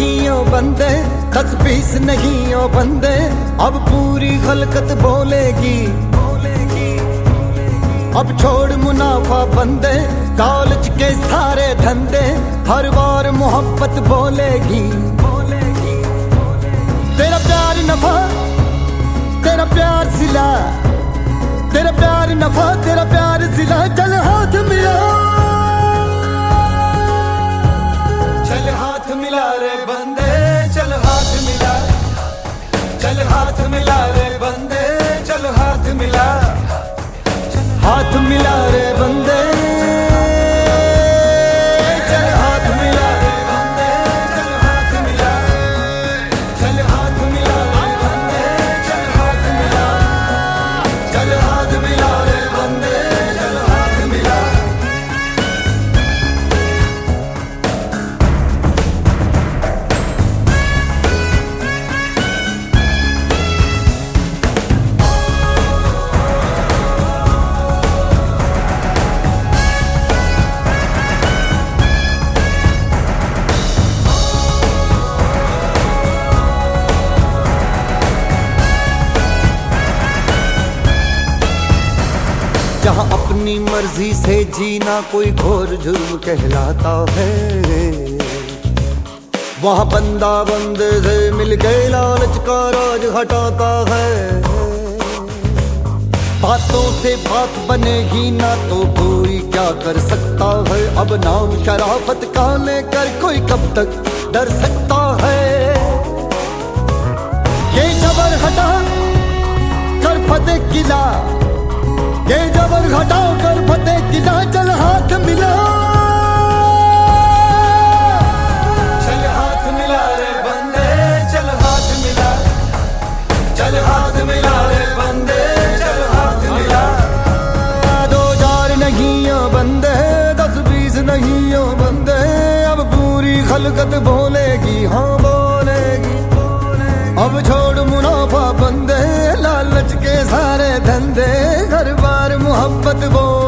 नहीं ओ बंदे, 10-20 नहीं ओ बंदे, अब पूरी खलकत बोलेगी। अब छोड़ मुनाफा बंदे, कॉलेज के सारे धंधे, हर बार मोहब्बत बोलेगी। तेरा प्यार नफा, तेरा प्यार सिला, तेरा प्यार नफा, तेरा प्यार सिला। चल हाथ मिला, चल हाथ मिला रे बंदे, चल हाथ मिला, चल हाथ मिला रे बंदे, चल हाथ मिला, हाथ मिला रे बंदे, चल हाथ मिला रे बंदे, चल हाथ मिला, चल हाथ मिला रे बंदे, चल हाथ मिला, चल हाथ मिला रे बंदे, चल हाथ मिला। जहाँ अपनी मर्जी से जीना कोई घोर जुर्म कहलाता है, वहाँ बंदा बंदे से मिल गए लालच का राज हटाता है। बातों से बात बने ही ना तो कोई क्या कर सकता है। अब नाम शराफत का लेकर कोई कब तक डर सकता है। ये जबर हटा कर फतेह किला, ये जबर घटाओ कर फतेह किला। चल हाथ मिला, चल हाथ मिला रे बंदे, चल हाथ मिला, चल हाथ मिला रे बंदे, चल हाथ मिला। 2000 नहीं ओ बंदे, 10-20 नहीं ओ बंदे, अब पूरी खलकत बोलेगी, हाँ बोलेगी। अब छोड़ मुनाफा बंदे, लालच के सारे धंधे, हर बार मोहब्बत बोल